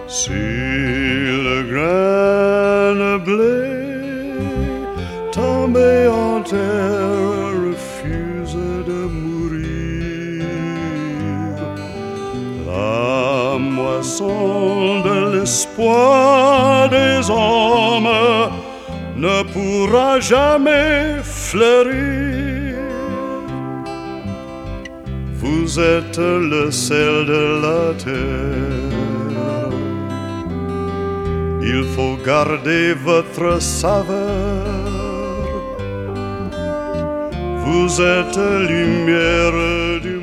Si le grain de blé tombé en terre refuse de mourir, la moisson de l'espoir des hommes ne pourra jamais fleurir. Vous êtes le sel de la terre, il faut garder votre saveur. Vous êtes lumière du